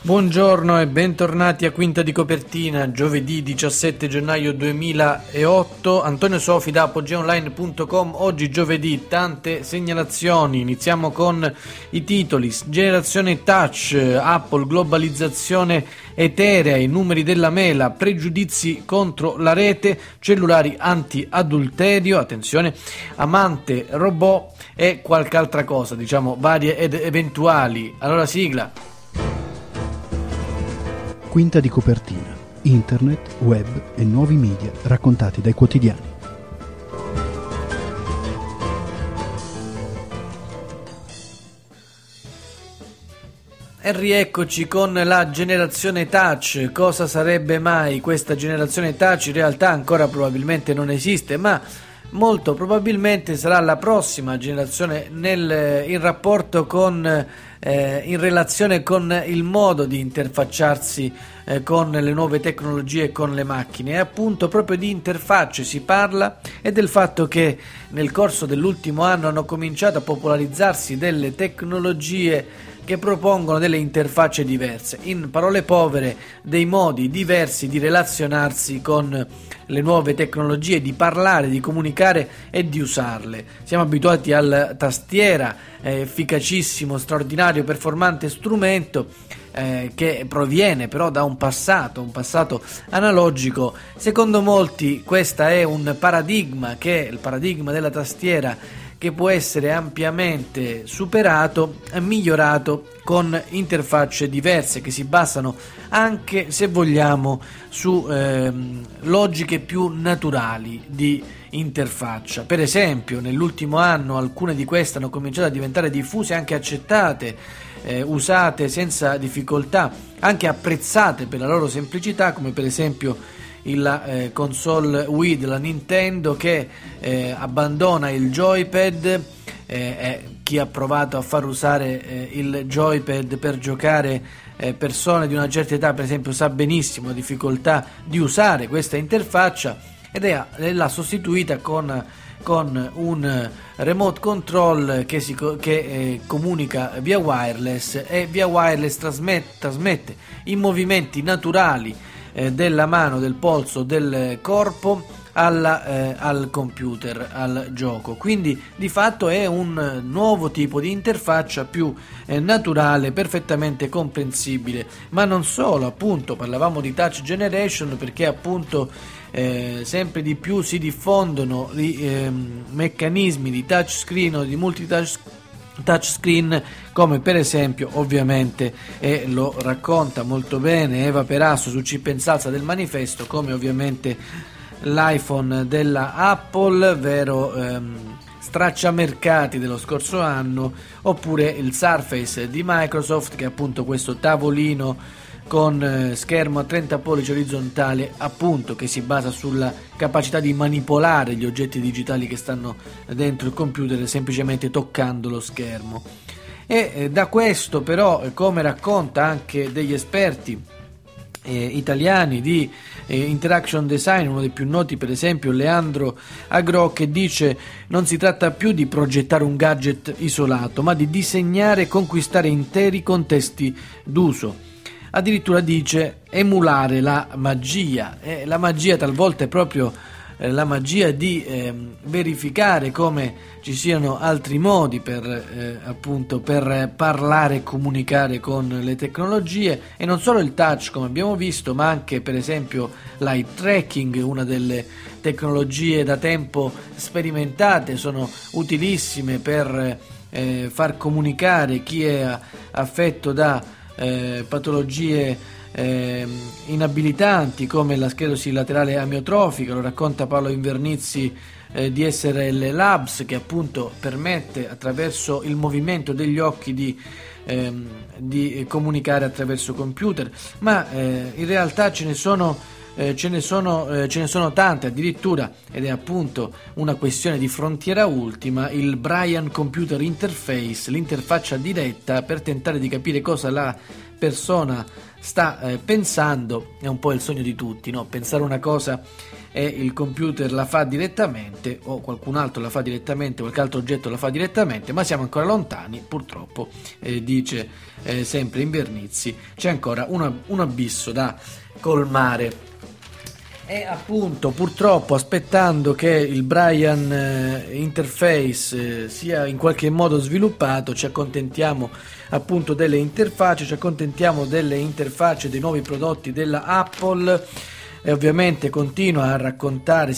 Buongiorno e bentornati a Quinta di Copertina, giovedì 17 gennaio 2008. Antonio Sofi da apogeaonline.com. Oggi giovedì, tante segnalazioni. Iniziamo con i titoli. Generazione touch, Apple, globalizzazione eterea, i numeri della mela, pregiudizi contro la rete, cellulari anti-adulterio, attenzione, amante robot e qualche altra cosa, diciamo varie ed eventuali. Allora sigla. Quinta di Copertina, internet, web e nuovi media raccontati dai quotidiani. E rieccoci con la generazione touch. Cosa sarebbe mai questa generazione touch? In realtà ancora probabilmente non esiste, ma molto probabilmente sarà la prossima generazione in rapporto con in relazione con il modo di interfacciarsi con le nuove tecnologie e con le macchine. E appunto proprio di interfacce si parla e del fatto che nel corso dell'ultimo anno hanno cominciato a popolarizzarsi delle tecnologie che propongono delle interfacce diverse, in parole povere dei modi diversi di relazionarsi con le nuove tecnologie, di parlare, di comunicare e di usarle. Siamo abituati alla tastiera, efficacissimo, straordinario, performante strumento che proviene però da un passato analogico. Secondo molti questo è un paradigma, che è il paradigma della tastiera, che può essere ampiamente superato e migliorato con interfacce diverse che si basano anche, se vogliamo, su logiche più naturali di interfaccia. Per esempio, nell'ultimo anno alcune di queste hanno cominciato a diventare diffuse, anche accettate, usate senza difficoltà, anche apprezzate per la loro semplicità, come per esempio la console Wii della Nintendo, che abbandona il joypad. Chi ha provato a far usare il joypad per giocare, persone di una certa età per esempio, sa benissimo la difficoltà di usare questa interfaccia, ed l'ha sostituita con un remote control che comunica via wireless, e via wireless trasmette i movimenti naturali della mano, del polso, del corpo al computer, al gioco. Quindi di fatto è un nuovo tipo di interfaccia più naturale, perfettamente comprensibile. Ma non solo, appunto, parlavamo di touch generation perché appunto sempre di più si diffondono i meccanismi di touchscreen o di touchscreen, come per esempio, ovviamente, e lo racconta molto bene Eva Perasso su Chip and Salsa del Manifesto, come ovviamente l'iPhone della Apple, vero stracciamercati dello scorso anno, oppure il Surface di Microsoft, che è appunto questo tavolino con schermo a 30 pollici orizzontale, appunto, che si basa sulla capacità di manipolare gli oggetti digitali che stanno dentro il computer semplicemente toccando lo schermo. E da questo però, come racconta anche degli esperti italiani di interaction design, uno dei più noti per esempio Leandro Agro, che dice: non si tratta più di progettare un gadget isolato, ma di disegnare e conquistare interi contesti d'uso. Addirittura dice emulare la magia, e la magia talvolta è proprio la magia di verificare come ci siano altri modi per parlare e comunicare con le tecnologie, e non solo il touch come abbiamo visto, ma anche per esempio l'eye tracking, una delle tecnologie da tempo sperimentate, sono utilissime per far comunicare chi è affetto da patologie inabilitanti come la sclerosi laterale amiotrofica. Lo racconta Paolo Invernizzi di SRL Labs, che appunto permette attraverso il movimento degli occhi di comunicare attraverso computer, ma in realtà ce ne sono tante addirittura, ed è appunto una questione di frontiera ultima, il Brain Computer Interface, l'interfaccia diretta per tentare di capire cosa la persona sta pensando, è un po' il sogno di tutti, no? Pensare una cosa e il computer la fa direttamente, o qualcun altro la fa direttamente, qualche altro oggetto la fa direttamente, ma siamo ancora lontani, purtroppo, dice sempre Invernizzi, c'è ancora un abisso da colmare. E appunto, purtroppo, aspettando che il Brian Interface sia in qualche modo sviluppato, ci accontentiamo appunto delle interfacce, dei nuovi prodotti della Apple, e ovviamente si continua a raccontare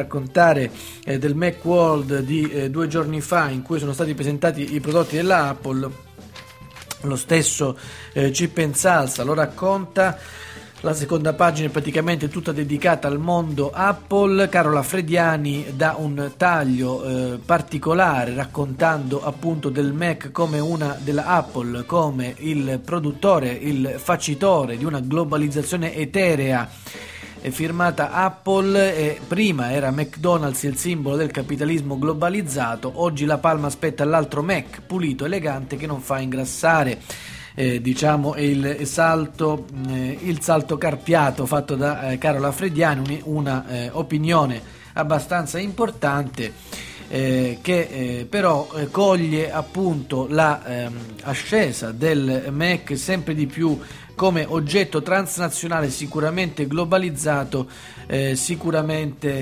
del Macworld di 2 giorni fa, in cui sono stati presentati i prodotti della Apple. Lo stesso Chip and Salsa lo racconta. La seconda pagina è praticamente tutta dedicata al mondo Apple. Carola Frediani dà un taglio particolare, raccontando appunto del Mac della Apple come il produttore, il facitore di una globalizzazione eterea, firmata Apple. Prima era McDonald's il simbolo del capitalismo globalizzato, oggi la palma spetta all'altro Mac, pulito, elegante, che non fa ingrassare. Diciamo il salto carpiato fatto da Carola Frediani, una opinione abbastanza importante, che però coglie appunto la ascesa del Mac sempre di più come oggetto transnazionale, sicuramente globalizzato, sicuramente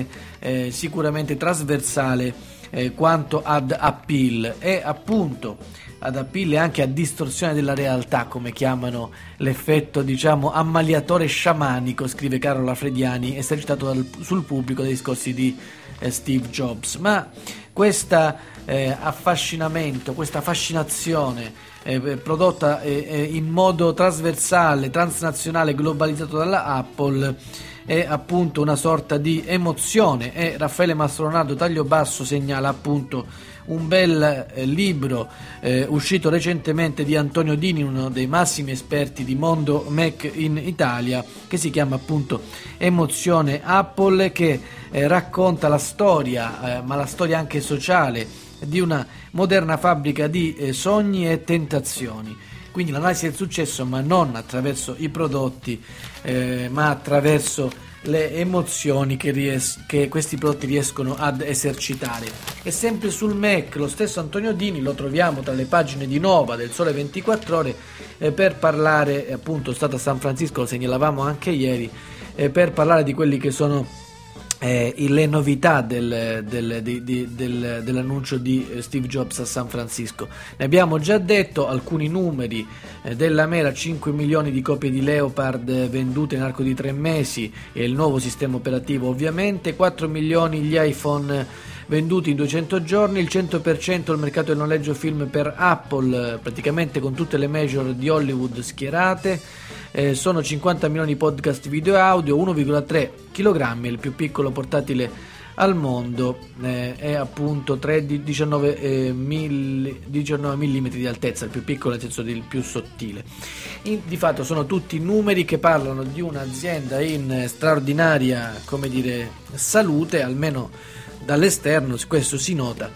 trasversale quanto ad appeal, e appunto ad appeal e anche a distorsione della realtà, come chiamano l'effetto, diciamo, ammaliatore sciamanico, scrive Carola Frediani, esercitato sul pubblico dai discorsi di Steve Jobs. Ma questa affascinamento, questa fascinazione prodotta in modo trasversale, transnazionale, globalizzato dalla Apple, è appunto una sorta di emozione, e Raffaele Mastronardo Tagliobasso segnala appunto un bel libro uscito recentemente di Antonio Dini, uno dei massimi esperti di mondo Mac in Italia, che si chiama appunto Emozione Apple, che racconta la storia, ma la storia anche sociale, di una moderna fabbrica di sogni e tentazioni. Quindi l'analisi del successo, ma non attraverso i prodotti, ma attraverso le emozioni che questi prodotti riescono ad esercitare. E sempre sul Mac, lo stesso Antonio Dini lo troviamo tra le pagine di Nova del Sole 24 Ore, per parlare, appunto, è stato a San Francisco, lo segnalavamo anche ieri, per parlare di quelli che sono le novità dell'annuncio di Steve Jobs a San Francisco. Ne abbiamo già detto alcuni numeri della mela: 5 milioni di copie di Leopard vendute in arco di 3 mesi, e il nuovo sistema operativo ovviamente, 4 milioni gli iPhone venduti in 200 giorni, il 100% del mercato del noleggio film per Apple, praticamente con tutte le major di Hollywood schierate. Sono 50 milioni di podcast video e audio, 1,3 kg, il più piccolo portatile al mondo, è appunto 19 mm di altezza, il più piccolo nel senso del più sottile. Di fatto sono tutti numeri che parlano di un'azienda in straordinaria, come dire, salute, almeno dall'esterno questo si nota,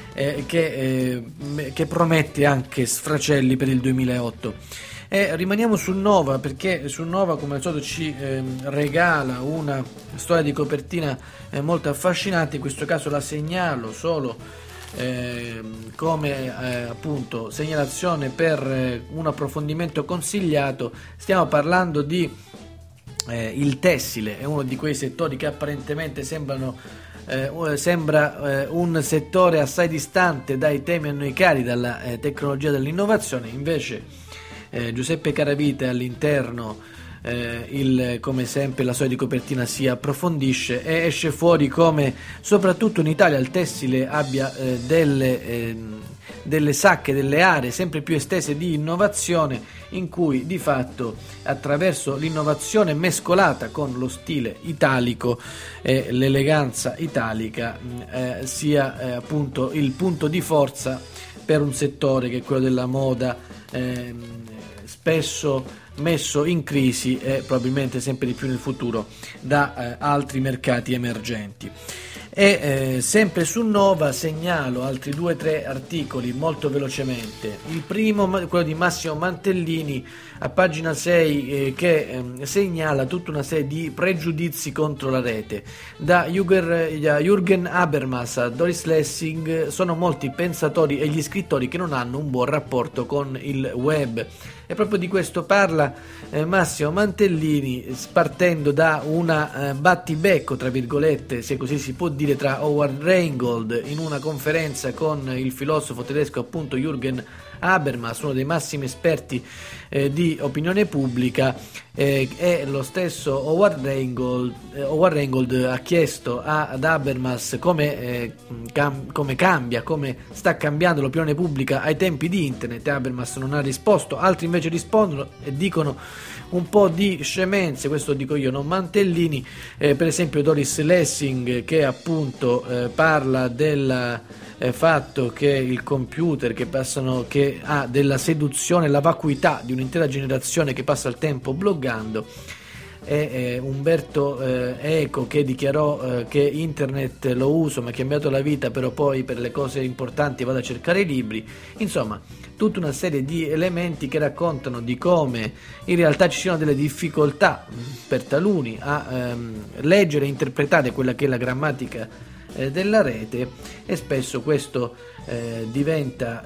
che promette anche sfracelli per il 2008. Rimaniamo su Nova, perché su Nova, come al solito, ci regala una storia di copertina molto affascinante. In questo caso la segnalo solo come appunto segnalazione per un approfondimento consigliato. Stiamo parlando di il tessile, è uno di quei settori che apparentemente sembra un settore assai distante dai temi a noi cari, dalla tecnologia dell'innovazione. Invece Giuseppe Caravite all'interno, come sempre la sua di copertina si approfondisce e esce fuori come soprattutto in Italia il tessile abbia delle sacche, delle aree sempre più estese di innovazione, in cui di fatto attraverso l'innovazione mescolata con lo stile italico e l'eleganza italica sia appunto il punto di forza per un settore che è quello della moda, spesso messo in crisi e probabilmente sempre di più nel futuro da altri mercati emergenti. E sempre su Nova segnalo altri 2-3 articoli molto velocemente. Il primo, quello di Massimo Mantellini, a pagina 6, che segnala tutta una serie di pregiudizi contro la rete. Da Jürgen Habermas a Doris Lessing sono molti i pensatori e gli scrittori che non hanno un buon rapporto con il web. E proprio di questo parla Massimo Mantellini, partendo da una battibecco, tra virgolette, se così si può dire, tra Howard Reingold in una conferenza con il filosofo tedesco appunto Jürgen Habermas, uno dei massimi esperti di opinione pubblica, e lo stesso Howard Reingold ha chiesto ad Habermas come sta cambiando l'opinione pubblica ai tempi di internet. Habermas non ha risposto, altri invece rispondono e dicono un po' di scemenze, questo dico io, non Mantellini, per esempio Doris Lessing, che appunto parla del fatto che il computer che ha della seduzione, la vacuità di un'intera generazione che passa il tempo bloggando, e Umberto Eco, che dichiarò che internet lo uso, mi ha cambiato la vita, però poi per le cose importanti vado a cercare i libri. Insomma, tutta una serie di elementi che raccontano di come in realtà ci siano delle difficoltà per taluni a leggere e interpretare quella che è la grammatica della rete, e spesso questo diventa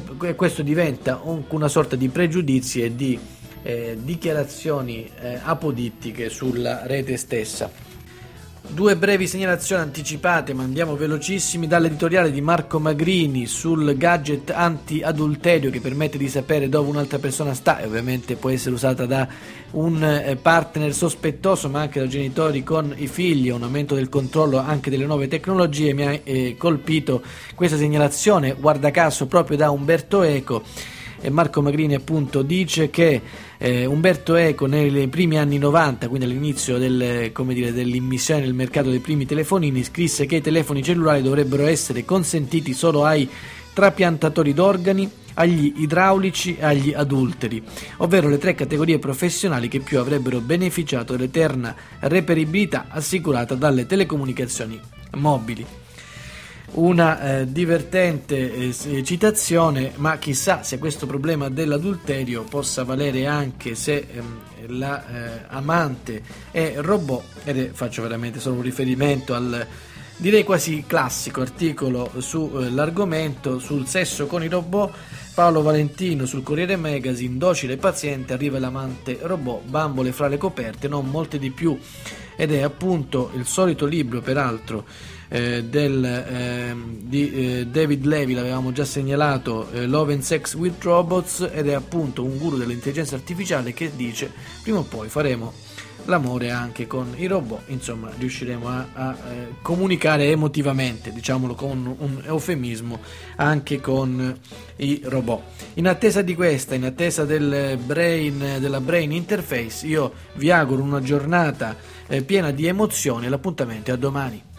una sorta di pregiudizi e di dichiarazioni apodittiche sulla rete stessa. Due brevi segnalazioni anticipate, ma andiamo velocissimi, dall'editoriale di Marco Magrini sul gadget anti-adulterio che permette di sapere dove un'altra persona sta, e ovviamente può essere usata da un partner sospettoso ma anche da genitori con i figli, un aumento del controllo anche delle nuove tecnologie. Mi ha colpito questa segnalazione, guarda caso proprio da Umberto Eco. E Marco Magrini appunto dice che Umberto Eco nei primi anni 90, quindi all'inizio dell'immissione nel mercato dei primi telefonini, scrisse che i telefoni cellulari dovrebbero essere consentiti solo ai trapiantatori d'organi, agli idraulici e agli adulteri, ovvero le 3 categorie professionali che più avrebbero beneficiato dell'eterna reperibilità assicurata dalle telecomunicazioni mobili. Una divertente citazione, ma chissà se questo problema dell'adulterio possa valere anche se la amante è robot, faccio veramente solo un riferimento al, direi quasi classico, articolo sull'argomento, sul sesso con i robot. Paolo Valentino sul Corriere Magazine, docile e paziente, arriva l'amante robot, bambole fra le coperte, non molte di più, ed è appunto il solito libro, peraltro, di David Levy, l'avevamo già segnalato, Love and Sex with Robots, ed è appunto un guru dell'intelligenza artificiale che dice prima o poi faremo l'amore anche con i robot, insomma riusciremo a comunicare emotivamente, diciamolo con un eufemismo, anche con i robot. In attesa di questa, in attesa della Brain Interface, io vi auguro una giornata piena di emozioni e l'appuntamento è a domani.